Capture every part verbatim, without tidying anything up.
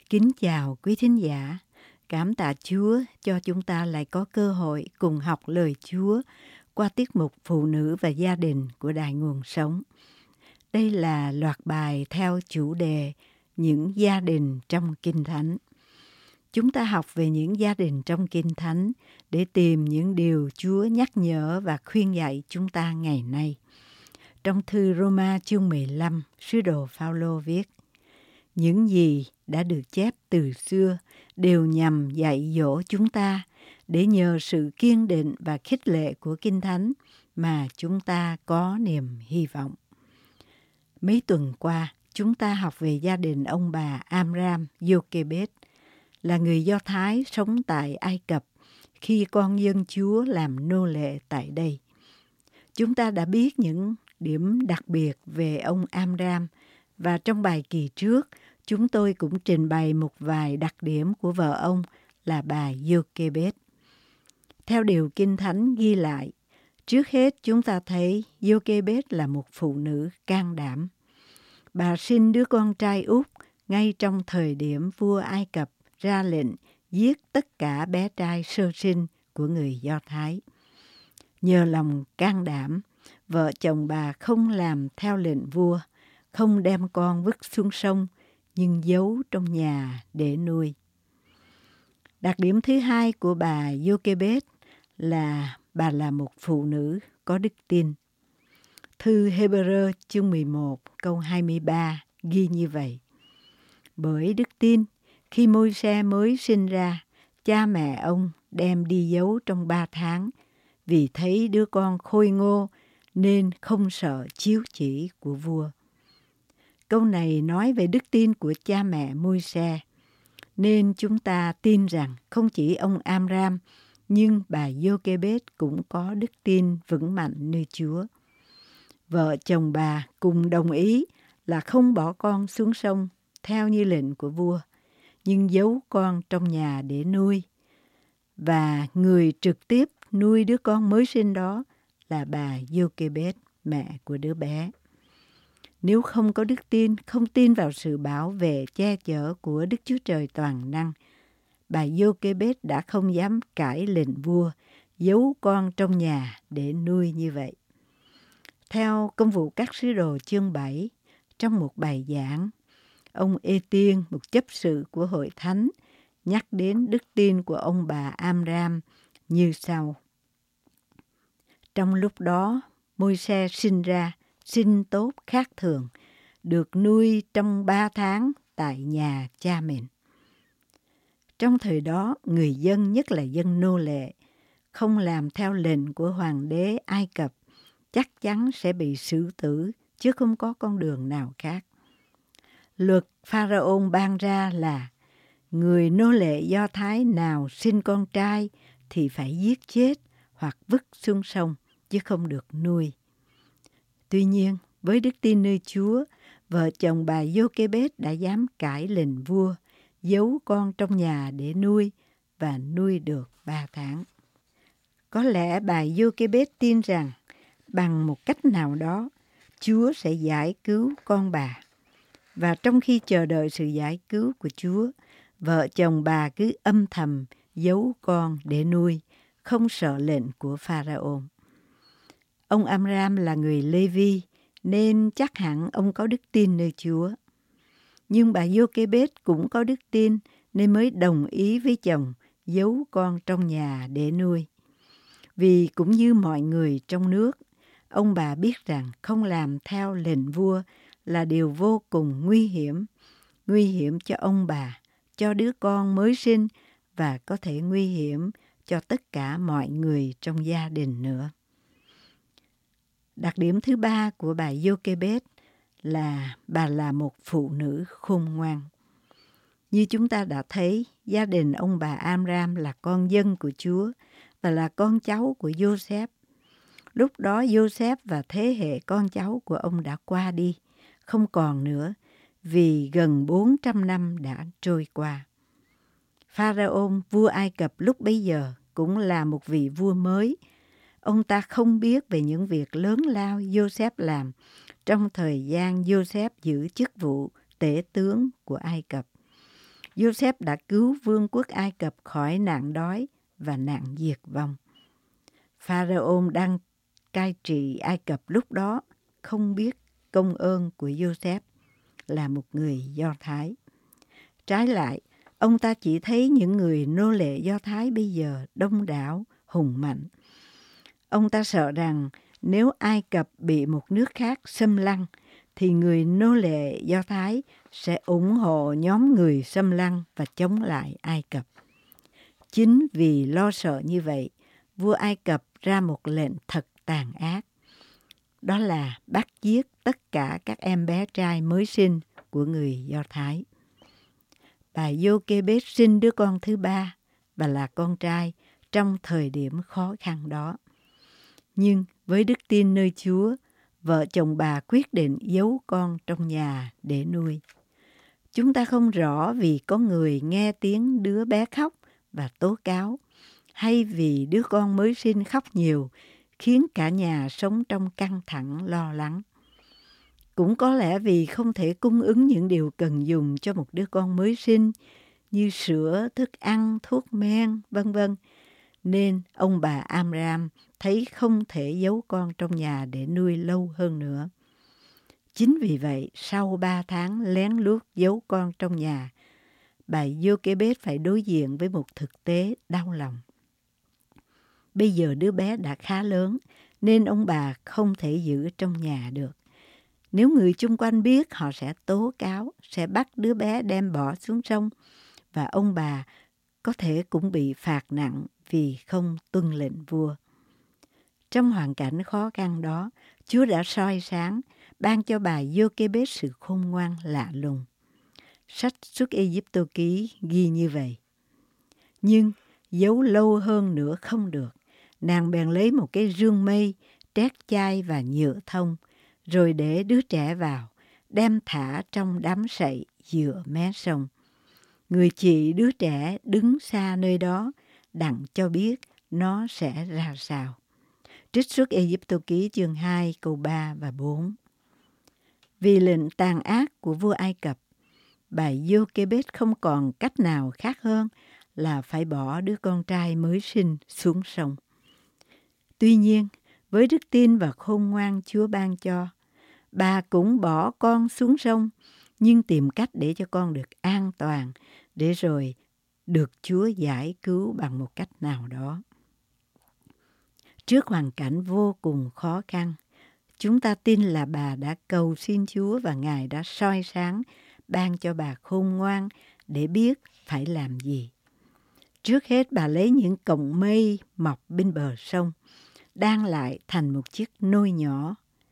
Kính chào quý thính giả. Cảm tạ Chúa cho chúng ta lại có cơ hội cùng học lời Chúa qua tiết mục Phụ nữ và gia đình của Đài Nguồn Sống. Đây là loạt bài theo chủ đề những gia đình trong Kinh Thánh. Chúng ta học về những gia đình trong Kinh Thánh để tìm những điều Chúa nhắc nhở và khuyên dạy chúng ta ngày nay. Trong thư Roma chương mười lăm, sứ đồ Phao-lô viết: những gì đã được chép từ xưa đều nhằm dạy dỗ chúng ta để nhờ sự kiên định và khích lệ của Kinh Thánh mà chúng ta có niềm hy vọng. Mấy tuần qua, chúng ta học về gia đình ông bà Amram Jochebed, là người Do Thái sống tại Ai Cập khi con dân Chúa làm nô lệ tại đây. Chúng ta đã biết những điểm đặc biệt về ông Amram, và trong bài kỳ trước, chúng tôi cũng trình bày một vài đặc điểm của vợ ông là bà Jochebed. Theo điều Kinh Thánh ghi lại, trước hết chúng ta thấy Jochebed là một phụ nữ can đảm. Bà sinh đứa con trai út ngay trong thời điểm vua Ai Cập ra lệnh giết tất cả bé trai sơ sinh của người Do Thái. Nhờ lòng can đảm, vợ chồng bà không làm theo lệnh vua, không đem con vứt xuống sông, nhưng giấu trong nhà để nuôi. Đặc điểm thứ hai của bà Jochebed là bà là một phụ nữ có đức tin. Thư Hê-bơ-rơ chương mười một câu hai mươi ba ghi như vậy: bởi đức tin, khi Môi-se mới sinh ra, cha mẹ ông đem đi giấu trong ba tháng, vì thấy đứa con khôi ngô nên không sợ chiếu chỉ của vua. Câu này nói về đức tin của cha mẹ Môi-se, nên chúng ta tin rằng không chỉ ông Amram, nhưng bà Jochebed cũng có đức tin vững mạnh nơi Chúa. Vợ chồng bà cùng đồng ý là không bỏ con xuống sông theo như lệnh của vua, nhưng giấu con trong nhà để nuôi. Và người trực tiếp nuôi đứa con mới sinh đó là bà Jochebed, mẹ của đứa bé. Nếu không có đức tin, không tin vào sự bảo vệ che chở của Đức Chúa Trời toàn năng, bà Jochebed đã không dám cãi lệnh vua, giấu con trong nhà để nuôi như vậy. Theo Công vụ các sứ đồ chương bảy, trong một bài giảng, ông Ê-tiên, một chấp sự của hội thánh, nhắc đến đức tin của ông bà Amram như sau: trong lúc đó, Môi-se sinh ra, sinh tốt khác thường, được nuôi trong ba tháng tại nhà cha mình. Trong thời đó, người dân, nhất là dân nô lệ, không làm theo lệnh của hoàng đế Ai Cập, chắc chắn sẽ bị xử tử, chứ không có con đường nào khác. Luật Pharaon ban ra là người nô lệ Do Thái nào sinh con trai thì phải giết chết hoặc vứt xuống sông, chứ không được nuôi. Tuy nhiên, với đức tin nơi Chúa, vợ chồng bà Jochebed đã dám cãi lệnh vua, giấu con trong nhà để nuôi và nuôi được ba tháng. Có lẽ bà Jochebed tin rằng bằng một cách nào đó, Chúa sẽ giải cứu con bà. Và trong khi chờ đợi sự giải cứu của Chúa, vợ chồng bà cứ âm thầm giấu con để nuôi, không sợ lệnh của Pharaon. Ông Amram là người Lê-vi, nên chắc hẳn ông có đức tin nơi Chúa. Nhưng bà Jochebed cũng có đức tin, nên mới đồng ý với chồng giấu con trong nhà để nuôi. Vì cũng như mọi người trong nước, ông bà biết rằng không làm theo lệnh vua là điều vô cùng nguy hiểm, nguy hiểm cho ông bà, cho đứa con mới sinh và có thể nguy hiểm cho tất cả mọi người trong gia đình nữa. Đặc điểm thứ ba của bà Jochebed là bà là một phụ nữ khôn ngoan. Như chúng ta đã thấy, gia đình ông bà Amram là con dân của Chúa và là con cháu của Joseph. Lúc đó Joseph và thế hệ con cháu của ông đã qua đi, không còn nữa, vì gần bốn trăm năm đã trôi qua. Pharaon, vua Ai Cập lúc bấy giờ, cũng là một vị vua mới. Ông ta không biết về những việc lớn lao Joseph làm trong thời gian Joseph giữ chức vụ tể tướng của Ai Cập. Joseph đã cứu vương quốc Ai Cập khỏi nạn đói và nạn diệt vong. Pharaoh đang cai trị Ai Cập lúc đó không biết công ơn của Joseph là một người Do Thái. Trái lại, ông ta chỉ thấy những người nô lệ Do Thái bây giờ đông đảo, hùng mạnh. Ông ta sợ rằng nếu Ai Cập bị một nước khác xâm lăng, thì người nô lệ Do Thái sẽ ủng hộ nhóm người xâm lăng và chống lại Ai Cập. Chính vì lo sợ như vậy, vua Ai Cập ra một lệnh thật tàn ác. Đó là bắt giết tất cả các em bé trai mới sinh của người Do Thái. Bà Jochebed sinh đứa con thứ ba và là con trai trong thời điểm khó khăn đó. Nhưng với đức tin nơi Chúa, vợ chồng bà quyết định giấu con trong nhà để nuôi. Chúng ta không rõ vì có người nghe tiếng đứa bé khóc và tố cáo, hay vì đứa con mới sinh khóc nhiều, khiến cả nhà sống trong căng thẳng lo lắng. Cũng có lẽ vì không thể cung ứng những điều cần dùng cho một đứa con mới sinh như sữa, thức ăn, thuốc men, vân vân, nên ông bà Amram thấy không thể giấu con trong nhà để nuôi lâu hơn nữa. Chính vì vậy, sau ba tháng lén lút giấu con trong nhà, bà Jochebed phải đối diện với một thực tế đau lòng. Bây giờ đứa bé đã khá lớn, nên ông bà không thể giữ trong nhà được. Nếu người chung quanh biết, họ sẽ tố cáo, sẽ bắt đứa bé đem bỏ xuống sông, và ông bà có thể cũng bị phạt nặng vì không tuân lệnh vua. Trong hoàn cảnh khó khăn đó, Chúa đã soi sáng, ban cho bà Jochebed sự khôn ngoan lạ lùng. Sách Xuất Ai-cập ký ghi như vậy. Nhưng giấu lâu hơn nữa không được. Nàng bèn lấy một cái rương mây, trét chai và nhựa thông, rồi để đứa trẻ vào, đem thả trong đám sậy dựa mé sông. Người chị đứa trẻ đứng xa nơi đó, đặng cho biết nó sẽ ra sao. Trích xuất Ai-cập ký chương hai câu ba và bốn. Vì lệnh tàn ác của vua Ai Cập, bà Jochebed không còn cách nào khác hơn là phải bỏ đứa con trai mới sinh xuống sông. Tuy nhiên, với đức tin và khôn ngoan Chúa ban cho, bà cũng bỏ con xuống sông, nhưng tìm cách để cho con được an toàn, để rồi được Chúa giải cứu bằng một cách nào đó. Trước hoàn cảnh vô cùng khó khăn, chúng ta tin là bà đã cầu xin Chúa và Ngài đã soi sáng, ban cho bà khôn ngoan để biết phải làm gì. Trước hết bà lấy những cọng mây mọc bên bờ sông, đan lại thành một chiếc nôi nhỏ,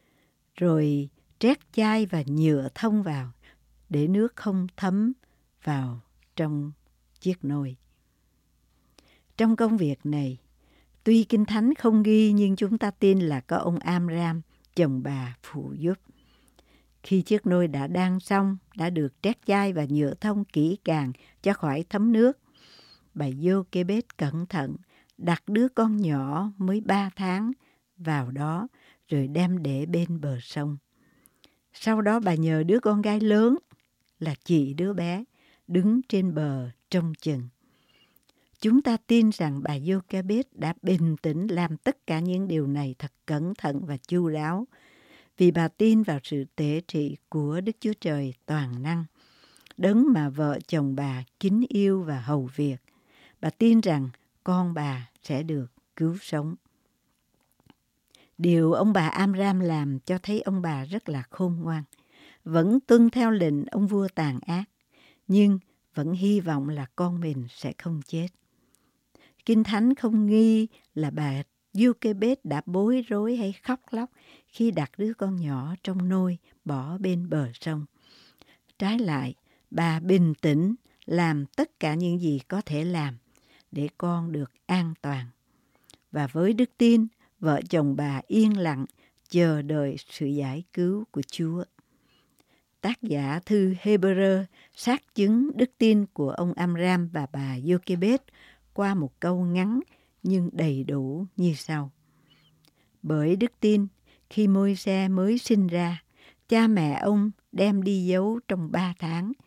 rồi trét chai và nhựa thông vào để nước không thấm vào trong chiếc nôi. Trong công việc này, tuy Kinh Thánh không ghi nhưng chúng ta tin là có ông Amram, chồng bà, phụ giúp. Khi chiếc nôi đã đan xong, đã được trét chai và nhựa thông kỹ càng cho khỏi thấm nước, bà Jochebed cẩn thận đặt đứa con nhỏ mới ba tháng vào đó, rồi đem để bên bờ sông. Sau đó bà nhờ đứa con gái lớn là chị đứa bé đứng trên bờ trông chừng. Chúng ta tin rằng bà Jochebed đã bình tĩnh làm tất cả những điều này thật cẩn thận và chu đáo, vì bà tin vào sự tể trị của Đức Chúa Trời toàn năng, đấng mà vợ chồng bà kính yêu và hầu việc. Bà tin rằng con bà sẽ được cứu sống. Điều ông bà Amram làm cho thấy ông bà rất là khôn ngoan, vẫn tuân theo lệnh ông vua tàn ác, nhưng vẫn hy vọng là con mình sẽ không chết. Kinh Thánh không ghi là bà Jochebed đã bối rối hay khóc lóc khi đặt đứa con nhỏ trong nôi bỏ bên bờ sông. Trái lại, bà bình tĩnh làm tất cả những gì có thể làm để con được an toàn. Và với đức tin, vợ chồng bà yên lặng chờ đợi sự giải cứu của Chúa. Tác giả thư Hebrew xác chứng đức tin của ông Amram và bà Jochebed qua một câu ngắn nhưng đầy đủ như sau. Bởi đức tin, khi Môi-se mới sinh ra, cha mẹ ông đem đi giấu trong ba tháng,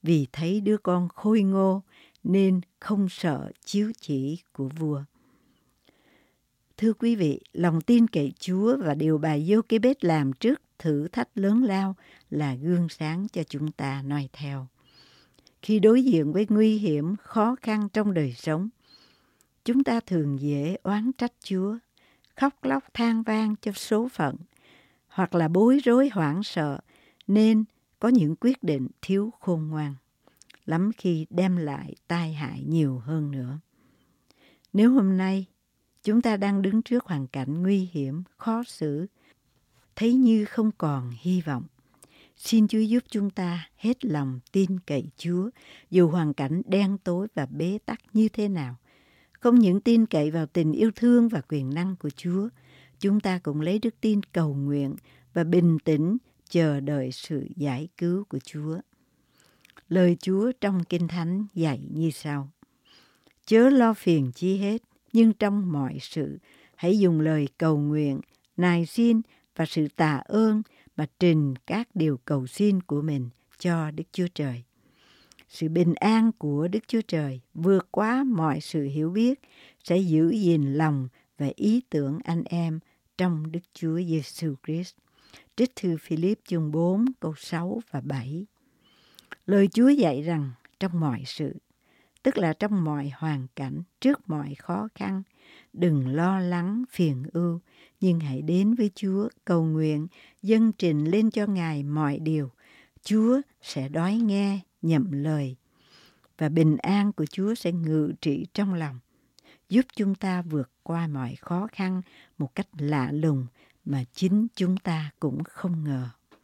vì thấy đứa con khôi ngô nên không sợ chiếu chỉ của vua. Thưa quý vị, lòng tin cậy Chúa và điều bà Giô-kê-bết làm trước thử thách lớn lao là gương sáng cho chúng ta noi theo. Khi đối diện với nguy hiểm, khó khăn trong đời sống, chúng ta thường dễ oán trách Chúa, khóc lóc than vang cho số phận, hoặc là bối rối hoảng sợ nên có những quyết định thiếu khôn ngoan, lắm khi đem lại tai hại nhiều hơn nữa. Nếu hôm nay chúng ta đang đứng trước hoàn cảnh nguy hiểm, khó xử, thấy như không còn hy vọng, xin Chúa giúp chúng ta hết lòng tin cậy Chúa, dù hoàn cảnh đen tối và bế tắc như thế nào. Không những tin cậy vào tình yêu thương và quyền năng của Chúa, chúng ta cũng lấy đức tin cầu nguyện và bình tĩnh chờ đợi sự giải cứu của Chúa. Lời Chúa trong Kinh Thánh dạy như sau: Chớ lo phiền chi hết, nhưng trong mọi sự hãy dùng lời cầu nguyện, nài xin và sự tạ ơn mà trình các điều cầu xin của mình cho Đức Chúa Trời. Sự bình an của Đức Chúa Trời vượt quá mọi sự hiểu biết sẽ giữ gìn lòng và ý tưởng anh em trong Đức Chúa Giêsu Christ. Trích thư Philip chương bốn câu sáu và bảy. Lời Chúa dạy rằng trong mọi sự, tức là trong mọi hoàn cảnh, trước mọi khó khăn, đừng lo lắng, phiền ưu, nhưng hãy đến với Chúa, cầu nguyện, dâng trình lên cho Ngài mọi điều. Chúa sẽ đói nghe, nhậm lời, và bình an của Chúa sẽ ngự trị trong lòng, giúp chúng ta vượt qua mọi khó khăn một cách lạ lùng mà chính chúng ta cũng không ngờ.